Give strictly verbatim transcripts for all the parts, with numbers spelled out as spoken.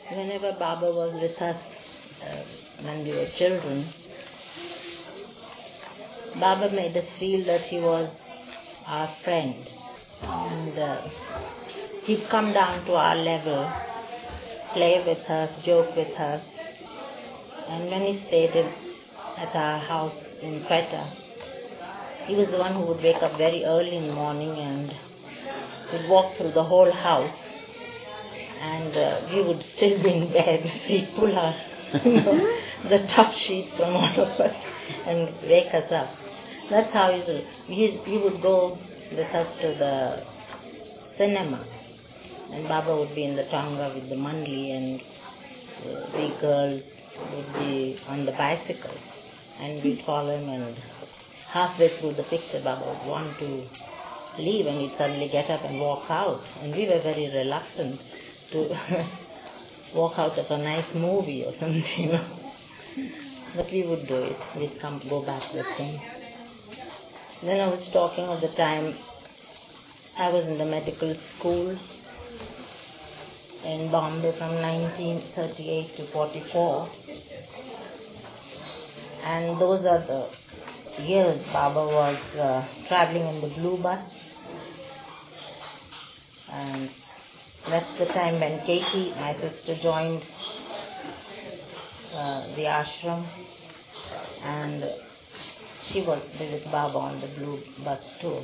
Whenever Baba was with us uh, when we were children, Baba made us feel that he was our friend. And uh, he'd come down to our level, play with us, joke with us. And when he stayed in, at our house in Quetta, he was the one who would wake up very early in the morning and would walk through the whole house. And uh, we would still be in bed, so he'd pull our, you know, the top sheets from all of us and wake us up. That's how he would, he, he would go with us to the cinema. And Baba would be in the Tonga with the mandli, and uh, we girls would be on the bicycle. And we'd follow him, and halfway through the picture, Baba would want to leave, and he'd suddenly get up and walk out. And we were very reluctant to walk out of a nice movie or something, you know. But we would do it. We'd come go back with him. Then I was talking of the time I was in the medical school in Bombay from nineteen thirty-eight to forty-four. And those are the years Baba was uh, traveling in the blue bus. And that's the time when Katie, my sister, joined uh, the ashram, and she was with Baba on the blue bus too.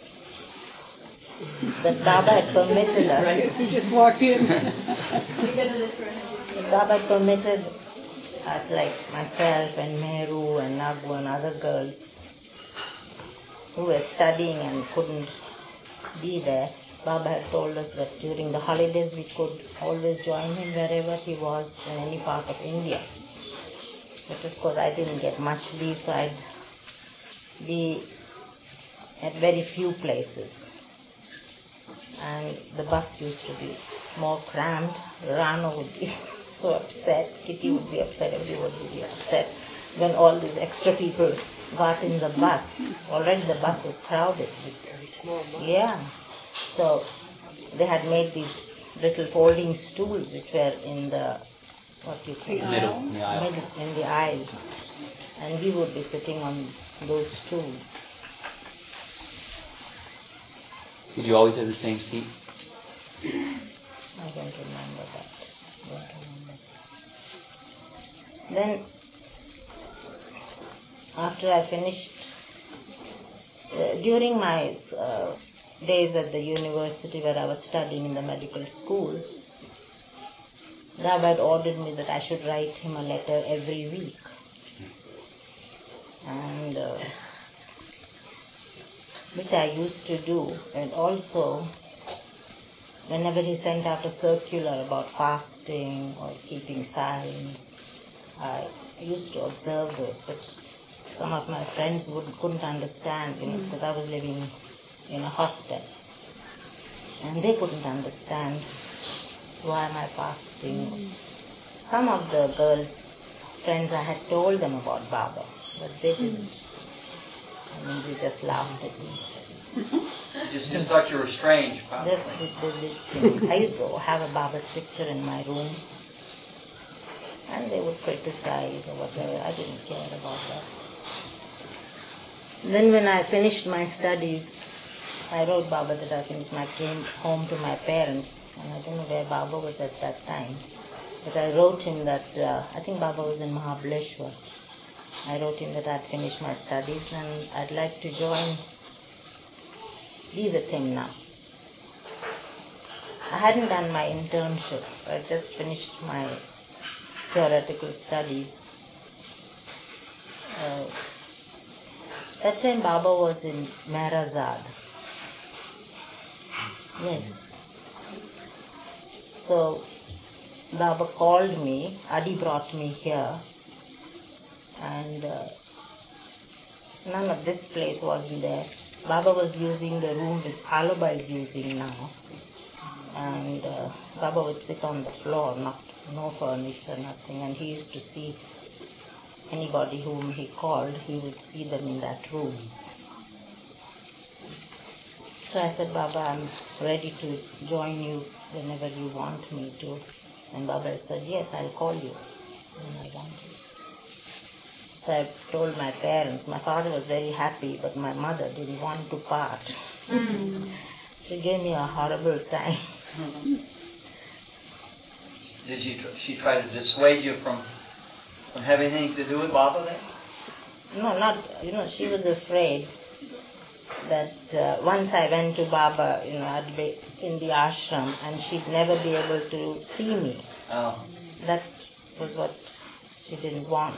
That Baba had permitted us. Right, you just walk in. Baba had permitted us, like myself and Meru and Nagu and other girls who were studying and couldn't be there. Baba had told us that during the holidays we could always join him wherever he was in any part of India. But of course I didn't get much leave, so I'd be at very few places. And the bus used to be more crammed. Rano would be so upset, Kitty would be upset, everybody would be upset when all these extra people got in the bus. Already the bus was crowded. Very small bus. Yeah. So they had made these little folding stools which were in the, what do you call it? Middle, in the aisle. Middle, in the aisle. And we would be sitting on those stools. Did you always have the same seat? I don't remember that. I don't remember. Then, after I finished, uh, during my uh, days at the university where I was studying in the medical school, Baba had ordered me that I should write him a letter every week. And uh, which I used to do. And also, whenever he sent out a circular about fasting or keeping silence, I used to observe those. But some of my friends would, couldn't understand, you know, because I was living in a hostel. And they couldn't understand why am I fasting. Some of the girls, friends, I had told them about Baba, but they didn't. I mean, they just laughed at me. You just, just thought you were strange, probably. They, they, they, they, I used to have a Baba's picture in my room, and they would criticize or whatever. I didn't care about that. Then when I finished my studies, I wrote Baba that I finished. I came home to my parents, and I don't know where Baba was at that time. But I wrote him that, uh, I think Baba was in Mahabaleshwar. I wrote him that I'd finished my studies and I'd like to join, be with him now. I hadn't done my internship. I just finished my theoretical studies. Uh, that time Baba was in Mehrazad. Yes. So Baba called me, Adi brought me here, and uh, none of this place wasn't there. Baba was using the room which Alaba is using now, and uh, Baba would sit on the floor, not, no furniture, nothing, and he used to see anybody whom he called, he would see them in that room. So I said, Baba, I'm ready to join you whenever you want me to. And Baba said, yes, I'll call you when I want you. So I told my parents. My father was very happy, but my mother didn't want to part. Mm. She gave me a horrible time. Mm-hmm. Did she, tr- she try to dissuade you from, from having anything to do with Baba then? No, not, you know, she was afraid that uh, once I went to Baba, you know, I'd be in the ashram and she'd never be able to see me. Oh. That was what she didn't want.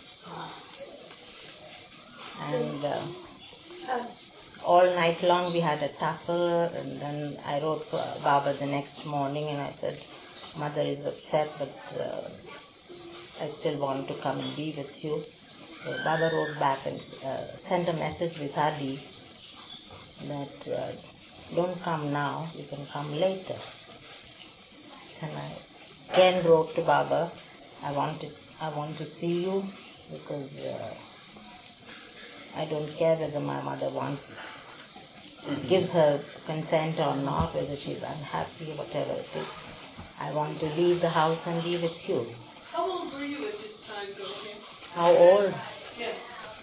And uh, all night long we had a tussle, and then I wrote for Baba the next morning and I said, Mother is upset, but uh, I still want to come and be with you. So Baba wrote back and uh, sent a message with Adi that uh, don't come now, you can come later. And I again wrote to Baba, I want to, I want to see you because uh, I don't care whether my mother wants, gives her consent or not, whether she's unhappy, whatever it is. I want to leave the house and be with you. How old were you at this time, Gopi? How old? Yes.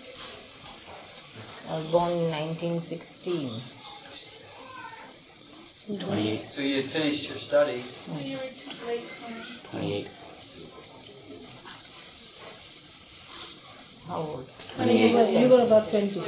I was born in nineteen sixteen. twenty-eight. So you had finished your studies. So you were too late twenties. twenty-eight. How old? twenty-eight. You were about twenty.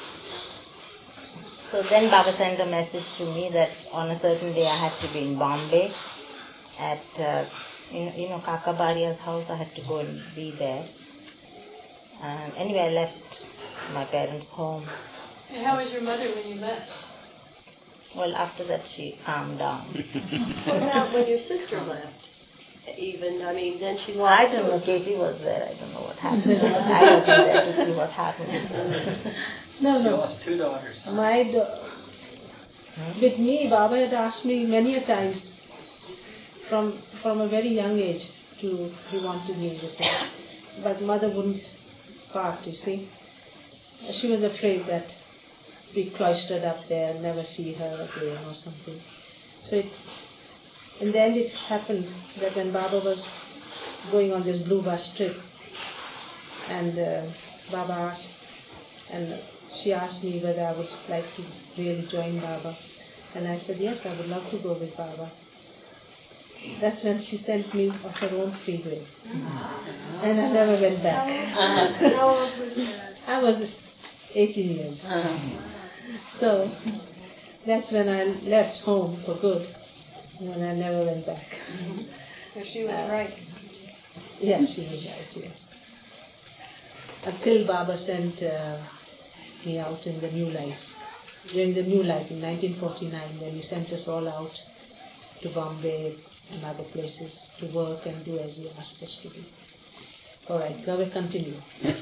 So then Baba sent a message to me that on a certain day I had to be in Bombay at, uh, you, know, you know, Kakabaria's house. I had to go and be there. And anyway, I left my parents' home. And how was your mother when you left? Well, after that she calmed down. What about when your sister left? Even, I mean, then she Well, I lost don't her. know, Katie was there, I don't know what happened. I wasn't there to see what happened. No, You no. lost two daughters. Huh? My do- Hmm? with me, Baba had asked me many a times from from a very young age to he wanted me with him. But mother wouldn't part, you see. She was afraid that we cloistered up there, never see her again or something. So it, in the end it happened that when Baba was going on this blue bus trip, and uh, Baba asked, and she asked me whether I would like to really join Baba. And I said, yes, I would love to go with Baba. That's when she sent me of her own free will. Mm-hmm. And I never went back. How old was that? I was eighteen years. Uh-huh. So that's when I left home for good. And I never went back. So she was right. Yes, she was right, yes. Until Baba sent uh, me out in the New Life. During the New Life in nineteen forty-nine, when he sent us all out to Bombay and other places to work and do as he asked us to do. All right, now we continue.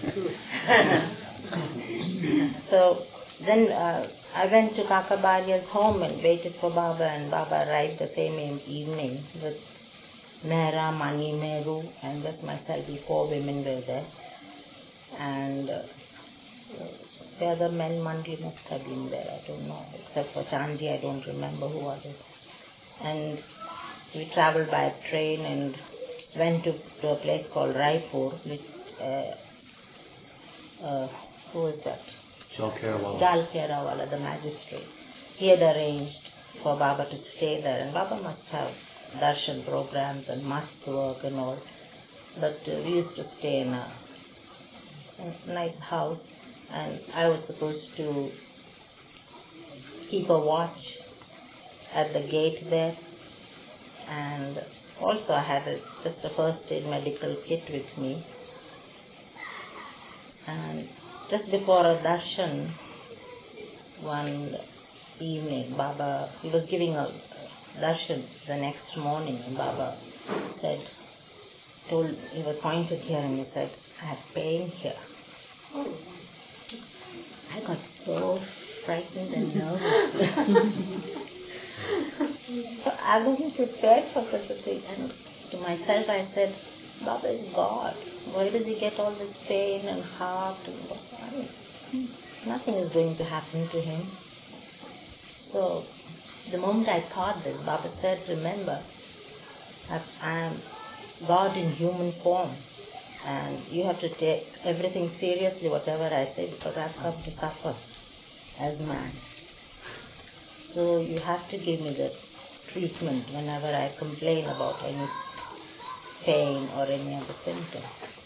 So then uh, I went to Kakabaria's home and waited for Baba, and Baba arrived the same e- evening with Mehra, Mani, Meru, and just myself. The four women were there. And uh, the other men, Mandli must have been there, I don't know. Except for Chandji, I don't remember who was it. And we traveled by train and went to, to a place called Raipur, which, uh, uh, who was that? Jal Kerawala. Jal Kerawala, the magistrate. He had arranged for Baba to stay there, and Baba must have darshan programs and must work and all. But uh, we used to stay in a, a nice house, and I was supposed to keep a watch at the gate there. And also I had a, just a first aid medical kit with me. And just before a darshan, one evening, Baba, he was giving a darshan the next morning, and Baba said, told, he was pointed here and he said, I have pain here. Oh. I got so frightened and nervous. So I wasn't prepared for such a thing. And to myself I said, Baba is God. Why does he get all this pain and heart? And what? I mean, nothing is going to happen to him. So the moment I thought this, Baba said, remember, I am God in human form, and you have to take everything seriously, whatever I say, because I've come to suffer as man. So you have to give me the treatment whenever I complain about any pain or any other symptom.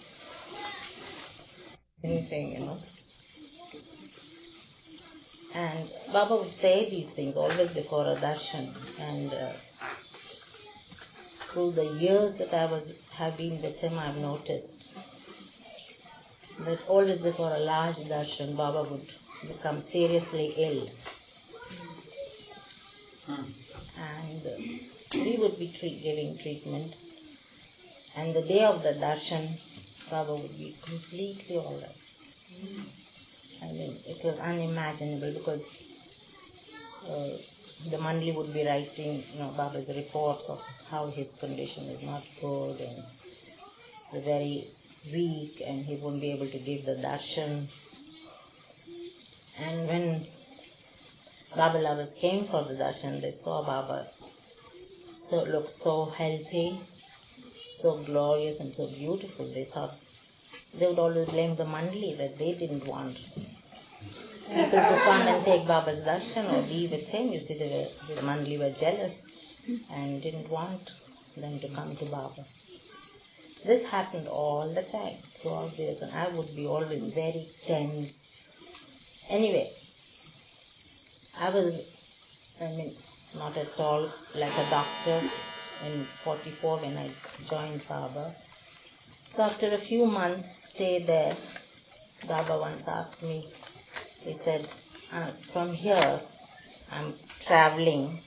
Anything, you know. And Baba would say these things always before a darshan, and uh, through the years that I was have been with him, I've noticed that always before a large darshan, Baba would become seriously ill. And uh, we would be treat, giving treatment. And the day of the darshan, Baba would be completely all right. I mean, it was unimaginable because uh, the Mandali would be writing, you know, Baba's reports of how his condition is not good and he's very weak and he won't be able to give the darshan. And when Baba lovers came for the darshan, they saw Baba so look so healthy, so glorious and so beautiful. They thought they would always blame the Mandali that they didn't want people to come and take Baba's darshan or be with him. You see, they were, the Mandali were jealous and didn't want them to come to Baba. This happened all the time, throughout the years, and I would be always very tense. Anyway, I was, I mean, not at all like a doctor in forty-four when I joined Baba. So after a few months stay there, Baba once asked me, he said, uh, from here I'm traveling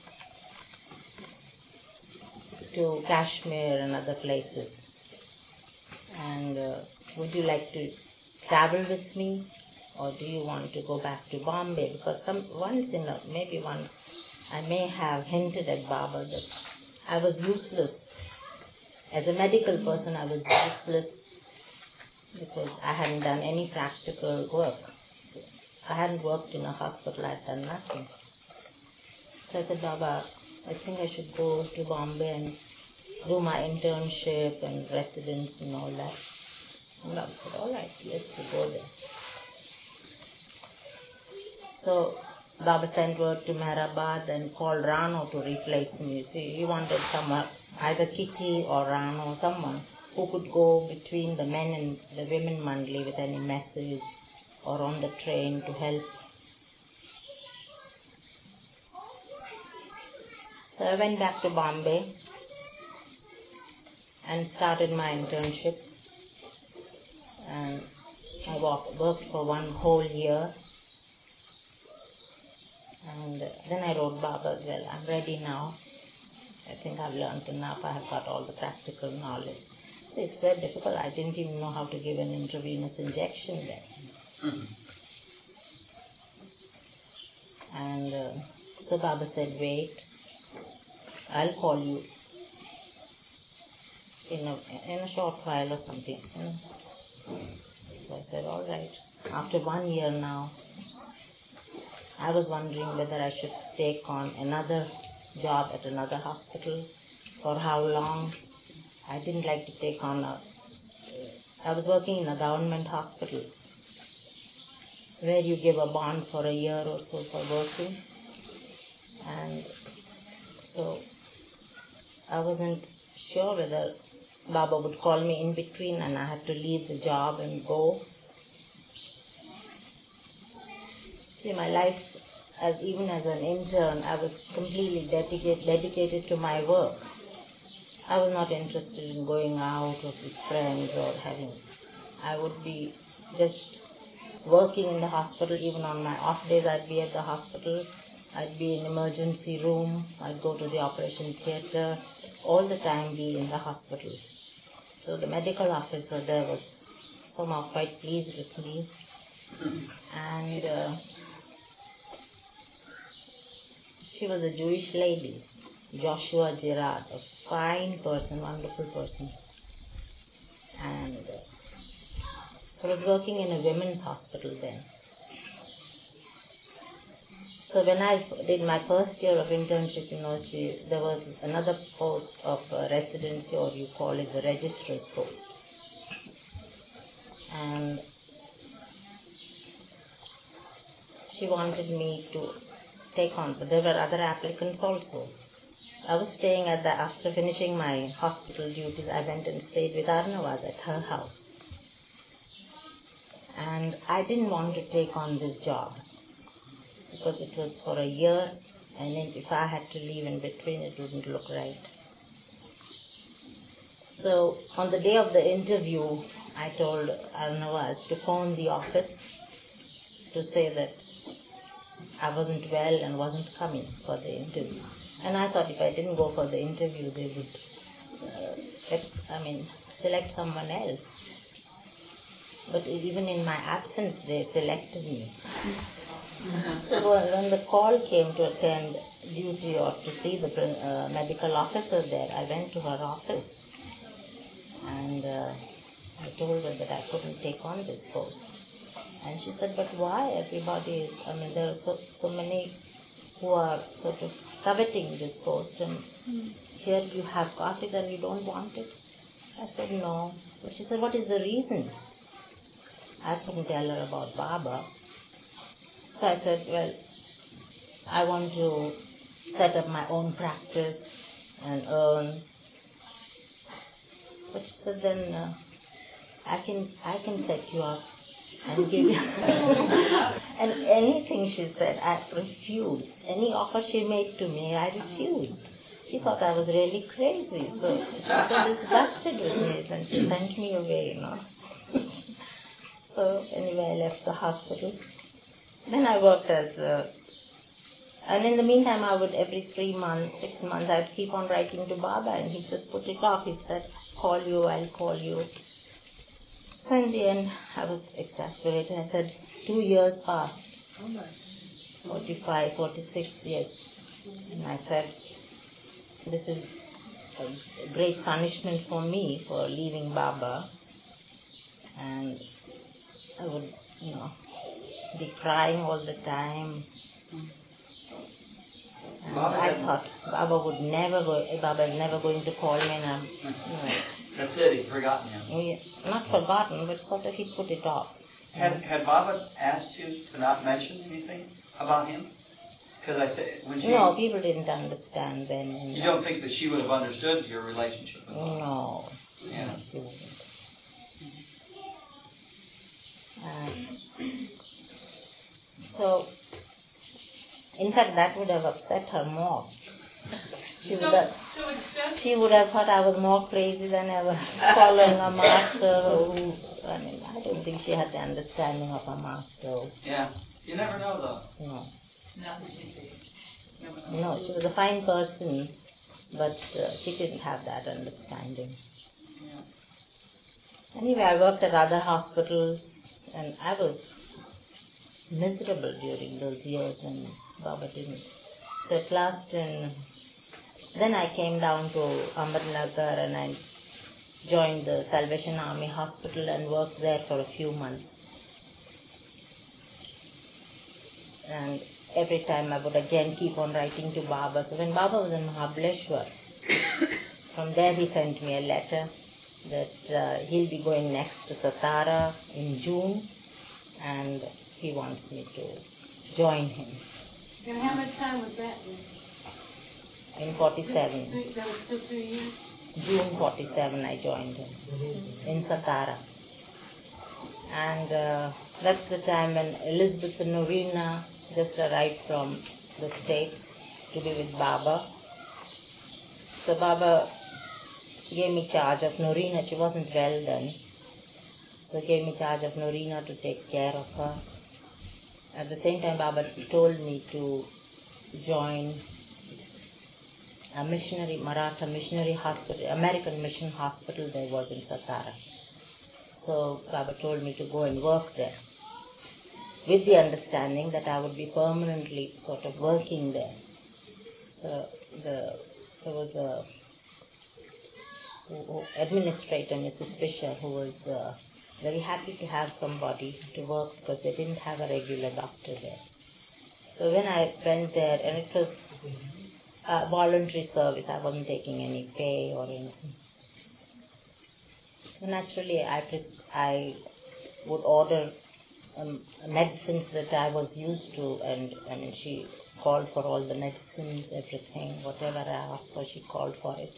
to Kashmir and other places. And uh, would you like to travel with me, or do you want to go back to Bombay? Because some once in a, maybe once I may have hinted at Baba that I was useless. As a medical person, I was useless because I hadn't done any practical work. I hadn't worked in a hospital, I had done nothing. So I said, Baba, I think I should go to Bombay and do my internship and residence and all that. And Baba said, all right, let's go there. So Baba sent word to Mehrabad and called Rano to replace me. You see, he wanted someone, either Kitty or Rano, someone who could go between the men and the women Mandali with any message or on the train to help. So I went back to Bombay and started my internship. And I walked, worked for one whole year. And then I wrote Baba, well, I'm ready now. I think I've learned enough. I have got all the practical knowledge. So it's very difficult. I didn't even know how to give an intravenous injection then. Mm-hmm. And uh, so Baba said, wait, I'll call you in a, in a short while or something. You know? So I said, all right. After one year now, I was wondering whether I should take on another job at another hospital, for how long. I didn't like to take on a... I was working in a government hospital where you give a bond for a year or so for working. And so I wasn't sure whether Baba would call me in between and I had to leave the job and go. See, my life, as even as an intern, I was completely dedicated, dedicated to my work. I was not interested in going out or with friends or having... I would be just working in the hospital. Even on my off days, I'd be at the hospital. I'd be in emergency room. I'd go to the operation theatre. All the time be in the hospital. So the medical officer there was somehow quite pleased with me. And uh, she was a Jewish lady, Joshua Girard, a fine person, wonderful person. And uh, I was working in a women's hospital then. So when I did my first year of internship, you know, she, there was another post of uh, residency, or you call it the registrar's post. And she wanted me to take on, but there were other applicants also. I was staying at the, after finishing my hospital duties, I went and stayed with Arnavaz at her house. And I didn't want to take on this job because it was for a year, and if I had to leave in between, it wouldn't look right. So on the day of the interview, I told Arnavaz to phone the office to say that I wasn't well and wasn't coming for the interview. And I thought if I didn't go for the interview, they would, uh, get, I mean, select someone else. But even in my absence, they selected me. So when the call came to attend duty or to see the uh, medical officer there, I went to her office and uh, I told her that I couldn't take on this post. And she said, but why? Everybody is, I mean, there are so, so many who are sort of coveting this post, and here you have got it and you don't want it. I said, no. But she said, what is the reason? I couldn't tell her about Baba. So I said, well, I want to set up my own practice and earn. But she said, then uh, I can I can set you up and give you. And anything she said, I refused. Any offer she made to me, I refused. She thought I was really crazy. So she was so disgusted with me, and she sent me away, you know. So anyway, I left the hospital. Then I worked as a, and in the meantime I would, every three months, six months, I'd keep on writing to Baba, and he'd just put it off. He said, call you, I'll call you. So in the end, I was exasperated. I said, two years passed. forty-five, forty-six years. And I said, this is a great punishment for me for leaving Baba. And I would, you know, be crying all the time. And I thought Baba would never go, Baba is never going to call me, and I'm, you know. That's it, he'd forgotten you. Yeah, not forgotten, but sort of he'd put it off. Had, had Baba asked you to not mention anything about him? Because I said, when she... No, people didn't understand then. You don't think that she would have understood your relationship with Baba? No. Yeah. No, she wouldn't. Uh, so, in fact, that would have upset her more. She would have, she would have thought I was more crazy than ever, following a master who, I mean, I don't think she had the understanding of a master. Yeah. You never know, though. No. No, she was a fine person, but uh, she didn't have that understanding. Anyway, I worked at other hospitals, and I was miserable during those years when Baba didn't. So at last, in, then I came down to Ahmednagar and I joined the Salvation Army Hospital and worked there for a few months. And every time I would again keep on writing to Baba. So when Baba was in Mahabaleshwar, from there he sent me a letter that uh, he'll be going next to Satara in June, and he wants me to join him. And how much time was that? In forty-seven. Two, that was still two years? June forty-seven I joined him in Satara. And uh, that's the time when Elizabeth Norina just arrived from the States to be with Baba. So Baba gave me charge of Norina. She wasn't well then. So gave me charge of Norina to take care of her. At the same time, Baba told me to join a missionary, Maratha missionary hospital, American mission hospital there was in Satara. So Baba told me to go and work there, with the understanding that I would be permanently sort of working there. So the, there was a administrator, Missus Fisher, who was uh, very happy to have somebody to work because they didn't have a regular doctor there. So when I went there, and it was a voluntary service, I wasn't taking any pay or anything. So naturally, I pres- I would order um, medicines that I was used to, and I mean, she called for all the medicines, everything, whatever I asked for, she called for it.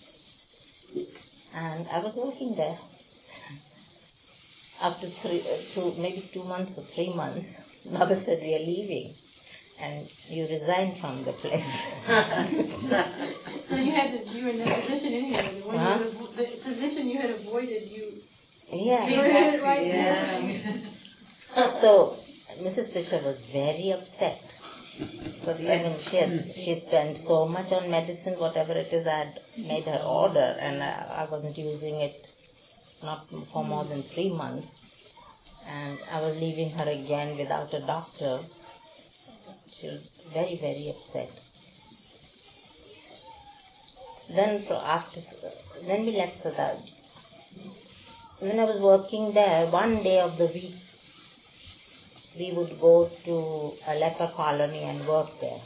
And I was working there. After three, uh, two, maybe two months or three months, Baba said, we are leaving, and you resigned from the place. So you had to, you were in that position anyway. When Huh? you were, the position you had avoided, you Yeah. came back right Yeah. So Missus Fisher was very upset. Because I mean, she had, she spent so much on medicine, whatever it is, I had made her order, and I, I wasn't using it not for more than three months. And I was leaving her again without a doctor. She was very, very upset. Then for after, then we left Sadaj. When I was working there, one day of the week, we would go to a leper colony and work there.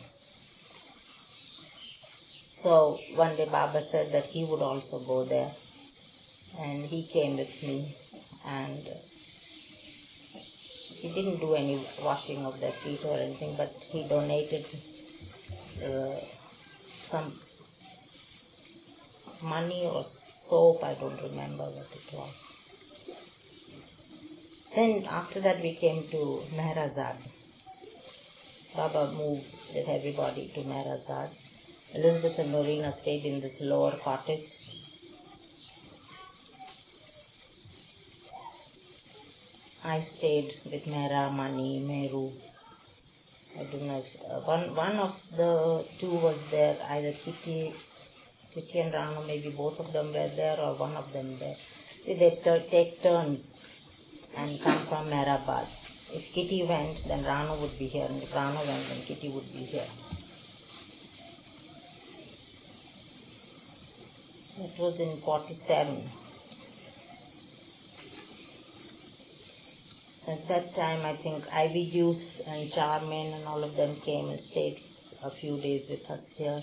So one day Baba said that he would also go there, and he came with me, and he didn't do any washing of their feet or anything, but he donated uh, some money or soap, I don't remember what it was. Then after that we came to Mehrazad. Baba moved with everybody to Mehrazad. Elizabeth and Norina stayed in this lower cottage. I stayed with Mehra, Mani, Meru. I don't know if uh, one one of the two was there, either Kitty, Kitty and Rano, maybe both of them were there or one of them there. See, they t- take turns and come from Mehrabad. If Kitty went, then Rano would be here, and if Rano went, then Kitty would be here. It was in forty-seven. At that time, I think Ivy Juice and Charmaine and all of them came and stayed a few days with us here.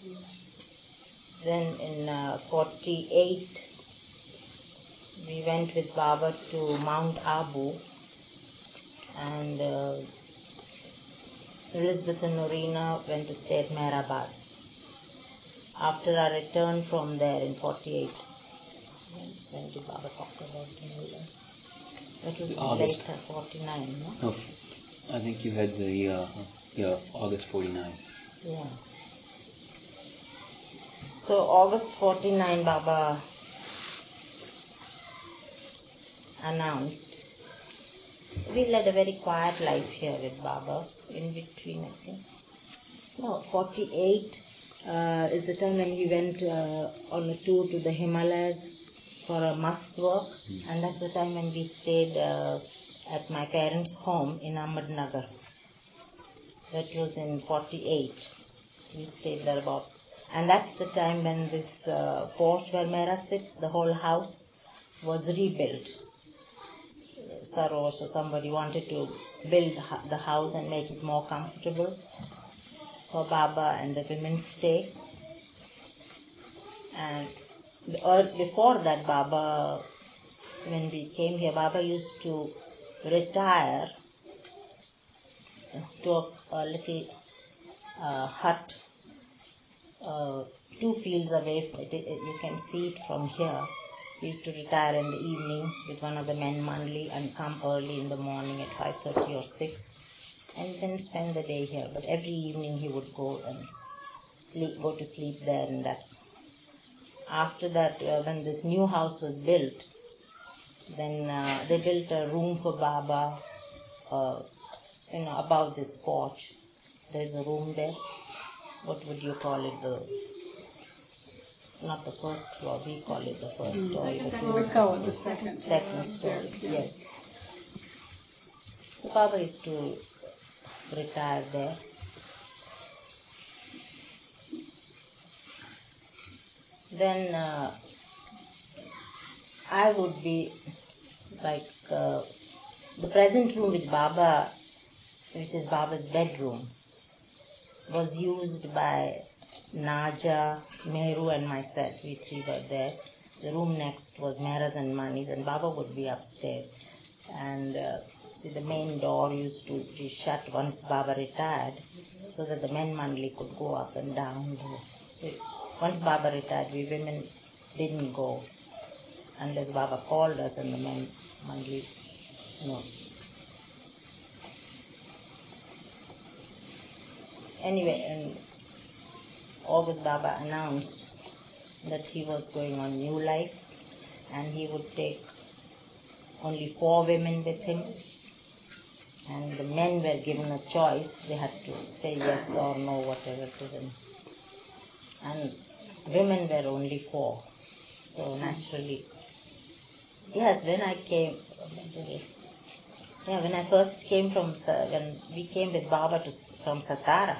Then in uh, forty-eight, we went with Baba to Mount Abu, and uh, Elizabeth and Norina went to stay at Mehrabad. After our return from there in forty-eight, when did Baba talk about it? That was August. later, forty-nine, no? No, I think you had the, uh, yeah, August forty-nine. Yeah. So August forty-nine, Baba announced. We led a very quiet life here with Baba, in between, I think. No, forty-eight uh, is the time when he went uh, on a tour to the Himalayas for a must work, mm. and that's the time when we stayed uh, at my parents' home in Ahmednagar. That was in forty-eight. We stayed there about, and that's the time when this uh, porch where Mehra sits, the whole house, was rebuilt. Sarosh or somebody wanted to build the house and make it more comfortable for Baba and the women's stay. And before that, Baba, when we came here, Baba used to retire to a, a little uh, hut uh, two fields away. It, it, you can see it from here. He used to retire in the evening with one of the men, Manli, and come early in the morning at five thirty or six, and then spend the day here. But every evening he would go and sleep, go to sleep there in that. After that, uh, when this new house was built, then uh, they built a room for Baba, uh, you know, above this porch. There's a room there. What would you call it? The not the first floor. We call it the first Mm. story. Second, we call it the second. Second story. Yes. So Baba used to retire there. Then uh, I would be like uh, the present room with Baba, which is Baba's bedroom. was used by Naja, Meru and myself. We three were there. The room next was Mehras and Mani's, and Baba would be upstairs. And uh, see, the main door used to be shut once Baba retired, so that the men mandli could go up and down. See, once Baba retired, we women didn't go unless Baba called us, and the men mandli, no. Anyway, in August, Baba announced that he was going on new life, and he would take only four women with him, and the men were given a choice. They had to say yes or no, whatever it is. And women were only four. So naturally, yes, when I came, yeah, when I first came from, when we came with Baba to, from Satara,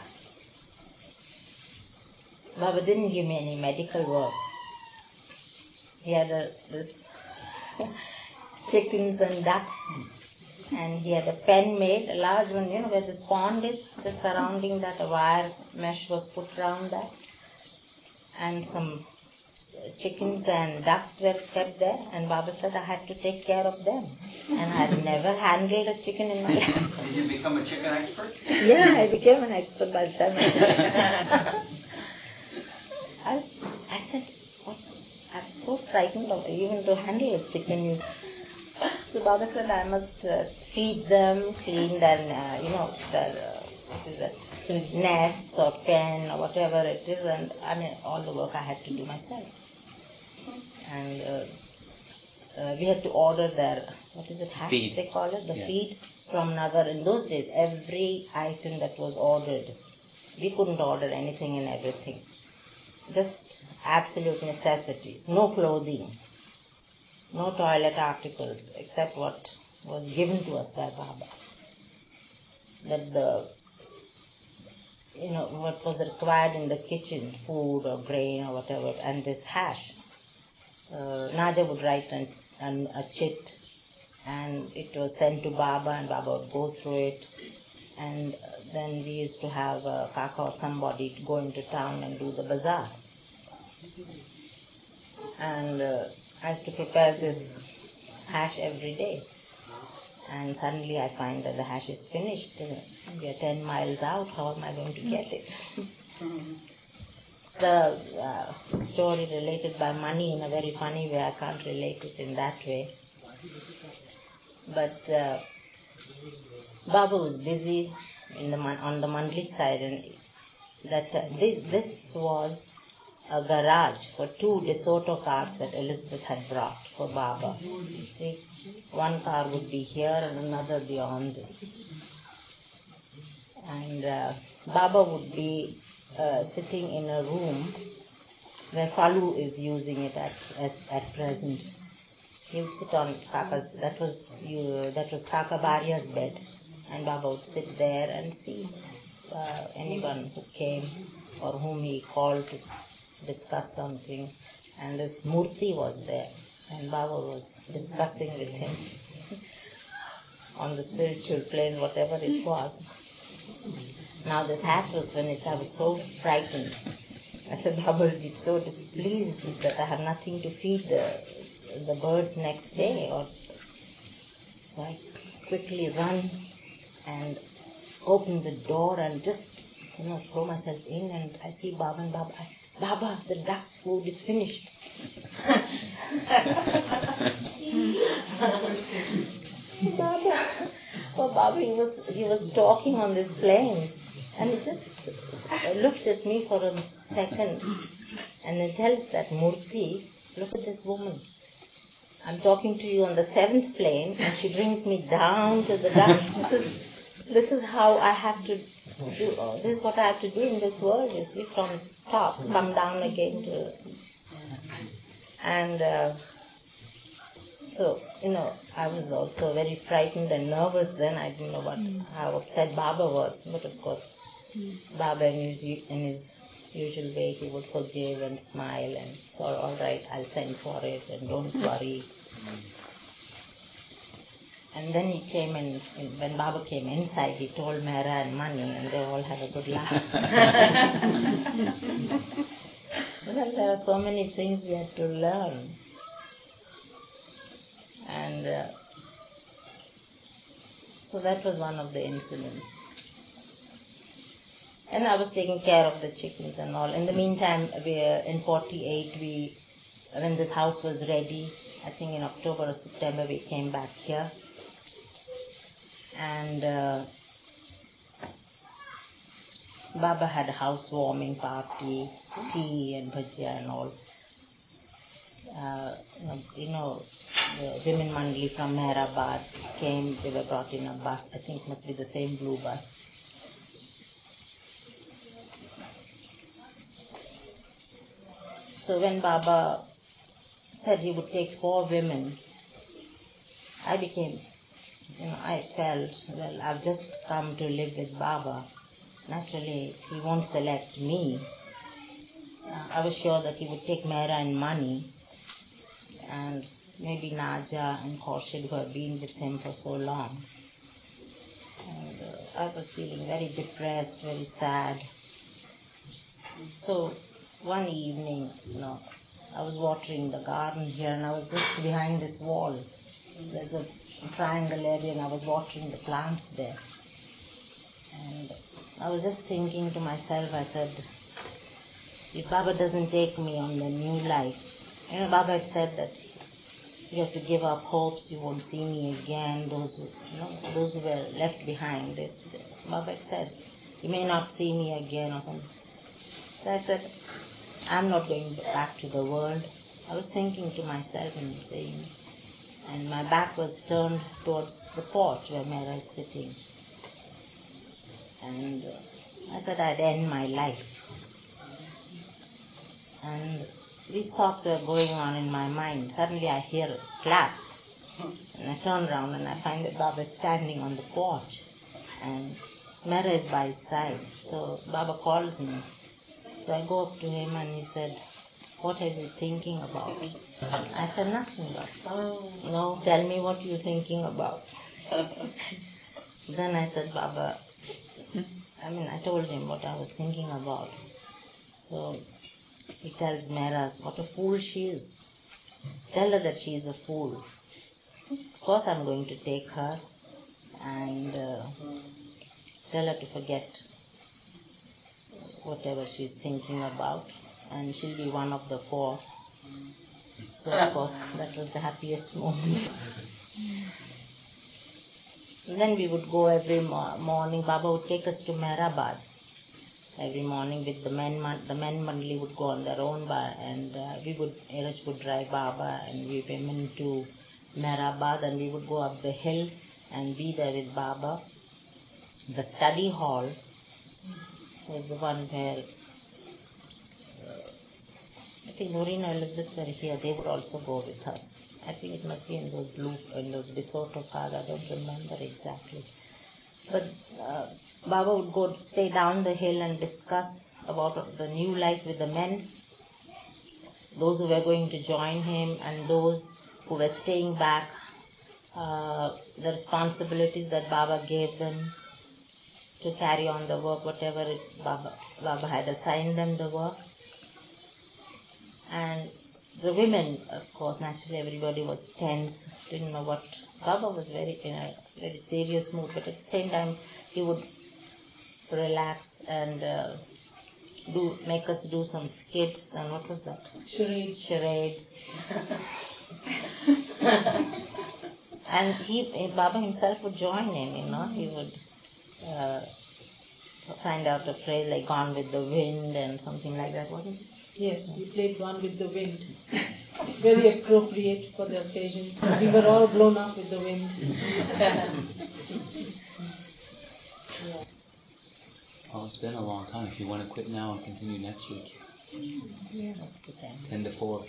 Baba didn't give me any medical work. He had a, this chickens and ducks, and he had a pen made, a large one, you know, where this pond is, just surrounding that, a wire mesh was put around that, and some chickens and ducks were kept there, and Baba said I had to take care of them, and I had never handled a chicken in my life. Did you become a chicken expert? Yeah, I became an expert by the time I I, I said, what? I'm so frightened of even to handle a chicken. So Baba said I must uh, feed them, clean their, uh, you know, their, uh, what is that, mm. nests or pen or whatever it is, and I mean, all the work I had to do myself. And uh, uh, we had to order their, what is it, hash feed. They call it, the yeah. feed from Nagar. In those days, every item that was ordered, we couldn't order anything and everything. Just absolute necessities, no clothing, no toilet articles, except what was given to us by Baba. But the, you know, what was required in the kitchen, food or grain or whatever, and this hash, uh, Naja would write an, an, a chit, and it was sent to Baba, and Baba would go through it. And then we used to have uh, Kaka or somebody to go into town and do the bazaar. And uh, I used to prepare this hash every day. And suddenly I find that the hash is finished. We are ten miles out. How am I going to get it? The uh, story related by Mani in a very funny way. I can't relate it in that way. But uh, Baba was busy in the on the Mandli side, and that uh, this this was a garage for two DeSoto cars that Elizabeth had brought for Baba. You see, one car would be here and another beyond this. And uh, Baba would be uh, sitting in a room where Falu is using it at as, at present. He would sit on Kaka's, that was you, that was Kaka Baria's bed, and Baba would sit there and see uh, anyone who came or whom he called to discuss something. And this Murti was there, and Baba was discussing with him on the spiritual plane, whatever it was. Now this hat was finished. I was so frightened. I said, Baba will be so displeased that I have nothing to feed the the birds next day. Or so I quickly run and open the door and just, you know, throw myself in, and I see Baba, and Baba, I, Baba, the duck's food is finished. Baba, oh Baba, he was he was talking on these planes, and he just looked at me for a second, and then tells that Murti, look at this woman. I'm talking to you on the seventh plane, and she brings me down to the dust. This is, this is how I have to do, uh, this is what I have to do in this world, you see, from top, come down again to, and uh, so, you know, I was also very frightened and nervous then. I didn't know what, how upset Baba was, but of course, Baba in his, in his usual way, he would forgive and smile and so, all right, I'll send for it and don't worry. And then he came in, and when Baba came inside, he told Mehra and Mani, and they all had a good laugh. Well, there are so many things we had to learn. And uh, so that was one of the incidents. And I was taking care of the chickens and all. In the meantime, we, uh, in forty-eight, we, when this house was ready, I think in October or September, we came back here. And uh, Baba had a housewarming party, tea and bhajia and all. Uh, you know, the women mandali from Mehrabad came, they were brought in a bus, I think it must be the same blue bus. So when Baba said he would take four women, I became, you know, I felt, well, I've just come to live with Baba. Naturally, he won't select me. Uh, I was sure that he would take Mehra and Mani, and maybe Naja and Khorshid, who have been with him for so long. And uh, I was feeling very depressed, very sad. So one evening, you know, I was watering the garden here, and I was just behind this wall. There's a triangle area, and I was watering the plants there. And I was just thinking to myself, I said, if Baba doesn't take me on the new life, you know, Baba had said that you have to give up hopes, you won't see me again, those who, you know, those who were left behind. This, Baba had said, you may not see me again or something. So I said, I'm not going back to the world. I was thinking to myself and saying, and my back was turned towards the porch where Mehra is sitting. And uh, I said I'd end my life. And these thoughts were going on in my mind. Suddenly I hear a clap. And I turn around and I find that Baba is standing on the porch. And Mehra is by his side. So Baba calls me. So I go up to him and he said, what are you thinking about? I said, nothing, Baba. Oh. No, tell me what you're thinking about. Then I said, Baba, I mean, I told him what I was thinking about. So he tells Mehra, what a fool she is. Tell her that she is a fool. Of course I'm going to take her and uh, tell her to forget whatever she's thinking about, and she'll be one of the four. So of course that was the happiest moment. And then we would go every mo- morning. Baba would take us to Mehrabad every morning with the men. The men mandali would go on their own bar, and uh, we would, Eraj would drive Baba and we women to Mehrabad, and we would go up the hill and be there with Baba. The study hall was the one where uh, I think Noreen and Elizabeth were here. They would also go with us. I think it must be in those blue, in those DeSoto cars. I don't remember exactly. But uh, Baba would go stay down the hill and discuss about the new life with the men, those who were going to join him and those who were staying back, uh, the responsibilities that Baba gave them to carry on the work, whatever it, Baba, Baba had assigned them the work. And the women, of course, naturally everybody was tense, didn't know what. Baba was very in a very serious mood, but at the same time he would relax and uh, do make us do some skits and what was that? Charades. Charades. And he, Baba himself would join in, you know, he would uh, find out a phrase like "Gone with the Wind" and something like that, wasn't it? Yes, we played Gone with the Wind. Very appropriate for the occasion. We were all blown up with the wind. Well, it's been a long time. If you want to quit now and continue next week. Yeah, that's the time. Ten to four.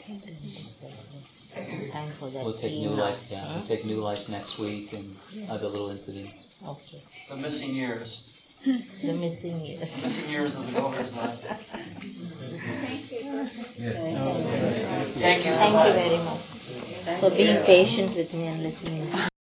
Time for that. We'll take tea new now. life. Yeah, Huh? we'll take new life next week and other little incidents. Okay. The missing years. The missing years. Missing years of the daughter's life. Thank you. Yes. Thank you. Thank you so Thank much. you very much for being patient with me and listening.